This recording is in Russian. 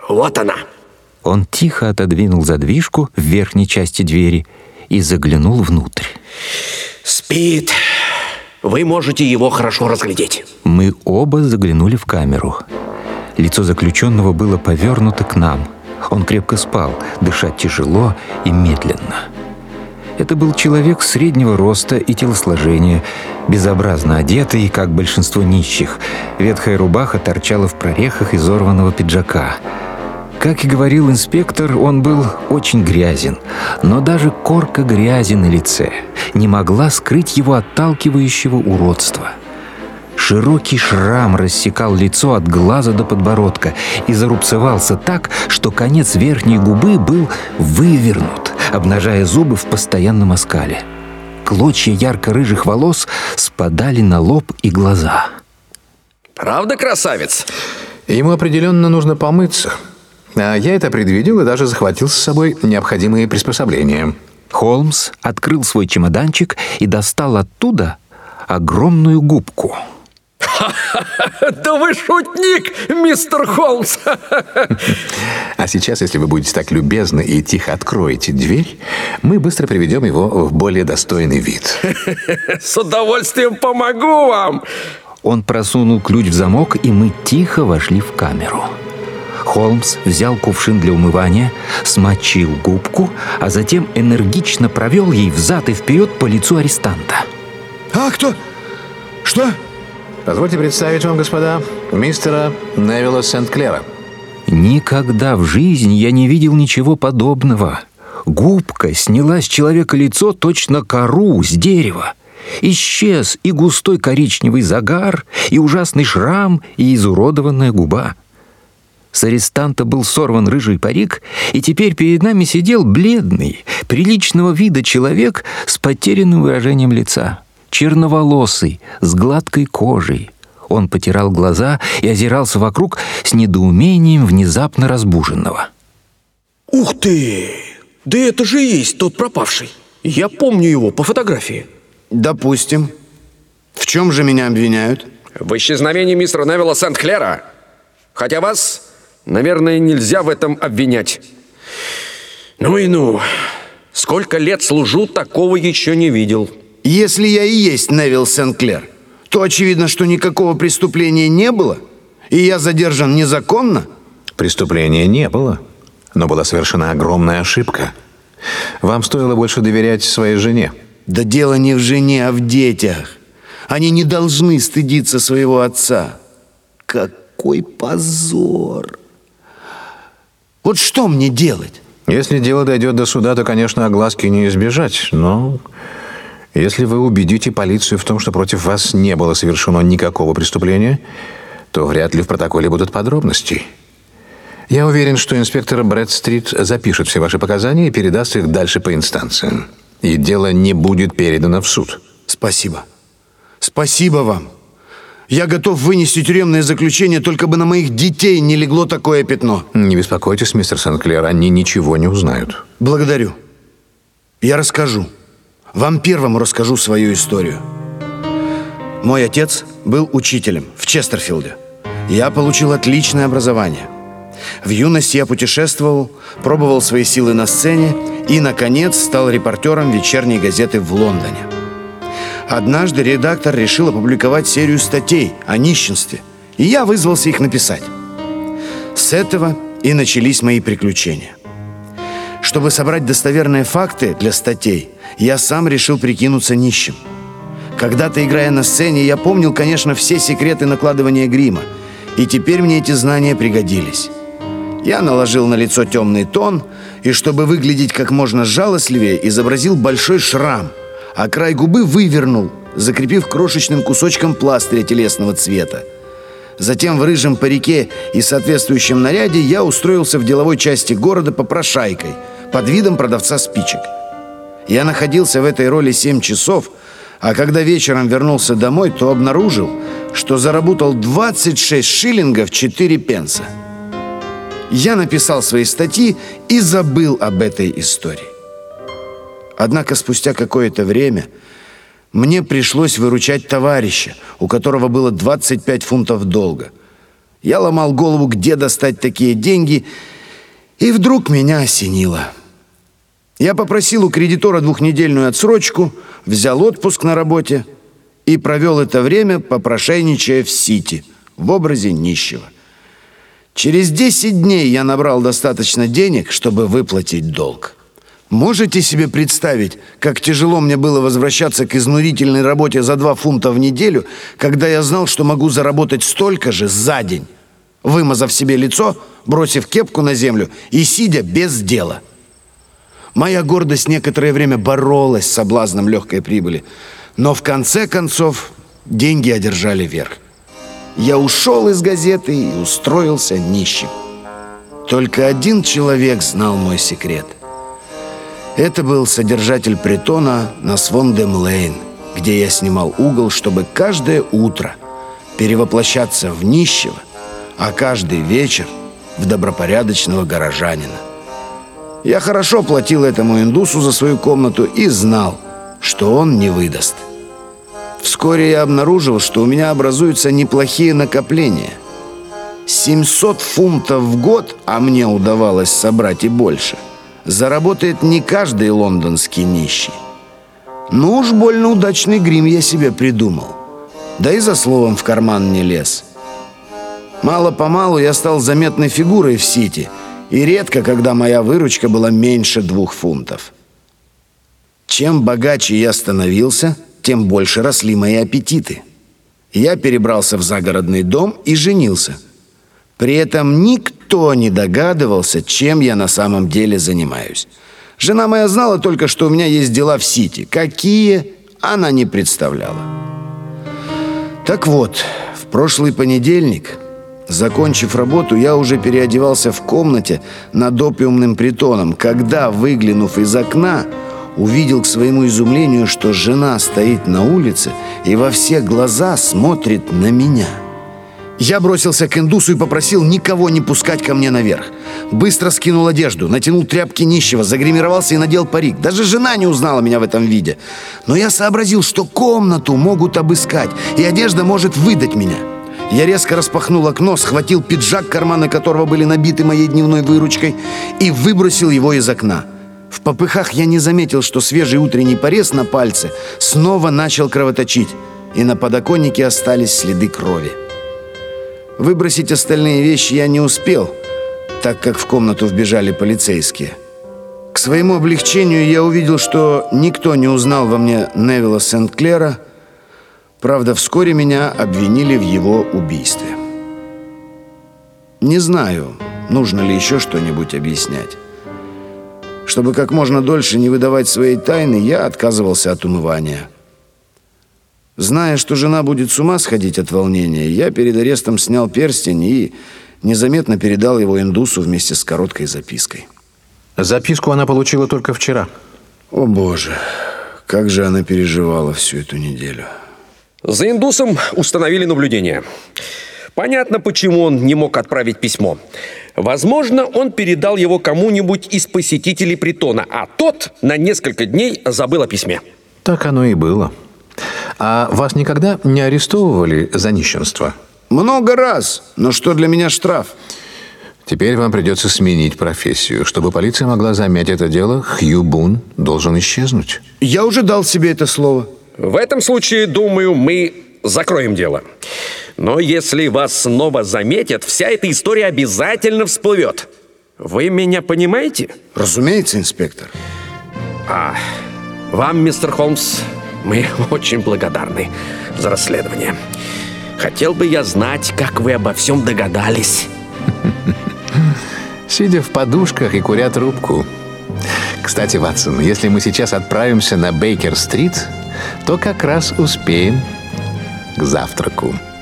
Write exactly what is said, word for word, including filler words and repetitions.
Вот она. Он тихо отодвинул задвижку в верхней части двери и заглянул внутрь. Спит. Вы можете его хорошо разглядеть. Мы оба заглянули в камеру. Лицо заключенного было повернуто к нам. Он крепко спал, дышать тяжело и медленно. Это был человек среднего роста и телосложения, безобразно одетый, как большинство нищих. Ветхая рубаха торчала в прорехах изорванного пиджака. Как и говорил инспектор, он был очень грязен, но даже корка грязи на лице не могла скрыть его отталкивающего уродства. Широкий шрам рассекал лицо от глаза до подбородка и зарубцевался так, что конец верхней губы был вывернут, обнажая зубы в постоянном оскале. Клочья ярко-рыжих волос спадали на лоб и глаза. Правда, красавец? Ему определенно нужно помыться. А я это предвидел и даже захватил с собой необходимые приспособления. Холмс открыл свой чемоданчик и достал оттуда огромную губку. Да вы шутник, мистер Холмс! А сейчас, если вы будете так любезны и тихо откроете дверь, мы быстро приведем его в более достойный вид. С удовольствием помогу вам! Он просунул ключ в замок, и мы тихо вошли в камеру. Холмс взял кувшин для умывания, смочил губку, а затем энергично провел ей взад и вперед по лицу арестанта. А кто? Что? Позвольте представить вам, господа, мистера Невилла Сент-Клера. Никогда в жизни я не видел ничего подобного. Губка сняла с человека лицо точно кору с дерева. Исчез и густой коричневый загар, и ужасный шрам, и изуродованная губа. С арестанта был сорван рыжий парик, и теперь перед нами сидел бледный, приличного вида человек с потерянным выражением лица. Черноволосый, с гладкой кожей. Он потирал глаза и озирался вокруг с недоумением внезапно разбуженного. Ух ты! Да это же и есть тот пропавший. Я помню его по фотографии. Допустим. В чем же меня обвиняют? В исчезновении мистера Невилла Сент-Клера. Хотя вас, наверное, нельзя в этом обвинять. Ну и ну. Сколько лет служу, такого еще не видел. Если я и есть Невилл Сент-Клер, то очевидно, что никакого преступления не было, и я задержан незаконно. Преступления не было, но была совершена огромная ошибка. Вам стоило больше доверять своей жене. Да дело не в жене, а в детях. Они не должны стыдиться своего отца. Какой позор! Вот что мне делать? Если дело дойдет до суда, то, конечно, огласки не избежать, но... Если вы убедите полицию в том, что против вас не было совершено никакого преступления, то вряд ли в протоколе будут подробности. Я уверен, что инспектор Брэдстрит запишет все ваши показания и передаст их дальше по инстанциям. И дело не будет передано в суд. Спасибо. Спасибо вам. Я готов вынести тюремное заключение, только бы на моих детей не легло такое пятно. Не беспокойтесь, мистер Сент-Клер, они ничего не узнают. Благодарю. Я расскажу. Вам первому расскажу свою историю. Мой отец был учителем в Честерфилде. Я получил отличное образование. В юности я путешествовал, пробовал свои силы на сцене и, наконец, стал репортером вечерней газеты в Лондоне. Однажды редактор решил опубликовать серию статей о нищенстве, и я вызвался их написать. С этого и начались мои приключения. Чтобы собрать достоверные факты для статей, я сам решил прикинуться нищим. Когда-то, играя на сцене, я помнил, конечно, все секреты накладывания грима, и теперь мне эти знания пригодились. Я наложил на лицо темный тон, и, чтобы выглядеть как можно жалостливее, изобразил большой шрам, а край губы вывернул, закрепив крошечным кусочком пластыря телесного цвета. Затем в рыжем парике и соответствующем наряде я устроился в деловой части города попрошайкой под видом продавца спичек. Я находился в этой роли семь часов, а когда вечером вернулся домой, то обнаружил, что заработал двадцать шесть шиллингов четыре пенса. Я написал свои статьи и забыл об этой истории. Однако спустя какое-то время мне пришлось выручать товарища, у которого было двадцать пять фунтов долга. Я ломал голову, где достать такие деньги, и вдруг меня осенило. Я попросил у кредитора двухнедельную отсрочку, взял отпуск на работе и провел это время, попрошайничая в Сити, в образе нищего. Через десять дней я набрал достаточно денег, чтобы выплатить долг. Можете себе представить, как тяжело мне было возвращаться к изнурительной работе за два фунта в неделю, когда я знал, что могу заработать столько же за день, вымазав себе лицо, бросив кепку на землю и сидя без дела. Моя гордость некоторое время боролась с соблазном легкой прибыли, но в конце концов деньги одержали верх. Я ушел из газеты и устроился нищим. Только один человек знал мой секрет. Это был содержатель притона на Свондем-Лейн, где я снимал угол, чтобы каждое утро перевоплощаться в нищего, а каждый вечер в добропорядочного горожанина. Я хорошо платил этому индусу за свою комнату и знал, что он не выдаст. Вскоре я обнаружил, что у меня образуются неплохие накопления. семьсот фунтов в год, а мне удавалось собрать и больше, заработает не каждый лондонский нищий. Ну уж больно удачный грим я себе придумал. Да и за словом в карман не лез. Мало-помалу я стал заметной фигурой в Сити, и редко, когда моя выручка была меньше двух фунтов. Чем богаче я становился, тем больше росли мои аппетиты. Я перебрался в загородный дом и женился. При этом никто не догадывался, чем я на самом деле занимаюсь. Жена моя знала только, что у меня есть дела в Сити. Какие, она не представляла. Так вот, в прошлый понедельник, закончив работу, я уже переодевался в комнате над опиумным притоном, когда, выглянув из окна, увидел к своему изумлению, что жена стоит на улице и во все глаза смотрит на меня. Я бросился к индусу и попросил никого не пускать ко мне наверх. Быстро скинул одежду, натянул тряпки нищего, загримировался и надел парик. Даже жена не узнала меня в этом виде. Но я сообразил, что комнату могут обыскать, и одежда может выдать меня. Я резко распахнул окно, схватил пиджак, карманы которого были набиты моей дневной выручкой, и выбросил его из окна. В попыхах я не заметил, что свежий утренний порез на пальце снова начал кровоточить, и на подоконнике остались следы крови. Выбросить остальные вещи я не успел, так как в комнату вбежали полицейские. К своему облегчению я увидел, что никто не узнал во мне Невилла Сент-Клера. Правда, вскоре меня обвинили в его убийстве. Не знаю, нужно ли еще что-нибудь объяснять. Чтобы как можно дольше не выдавать своей тайны, я отказывался от умывания. Зная, что жена будет с ума сходить от волнения, я перед арестом снял перстень и незаметно передал его индусу вместе с короткой запиской. Записку она получила только вчера. О боже, как же она переживала всю эту неделю. За индусом установили наблюдение. Понятно, почему он не мог отправить письмо. Возможно, он передал его кому-нибудь из посетителей притона, а тот на несколько дней забыл о письме. Так оно и было. А вас никогда не арестовывали за нищенство? Много раз, но что для меня штраф? Теперь вам придется сменить профессию. Чтобы полиция могла замять это дело, Хью Бун должен исчезнуть. Я уже дал себе это слово. В этом случае, думаю, мы закроем дело. Но если вас снова заметят, вся эта история обязательно всплывет. Вы меня понимаете? Разумеется, инспектор. А вам, мистер Холмс, мы очень благодарны за расследование. Хотел бы я знать, как вы обо всем догадались. Сидя в подушках и куря трубку. Кстати, Ватсон, если мы сейчас отправимся на Бейкер-стрит, то как раз успеем к завтраку.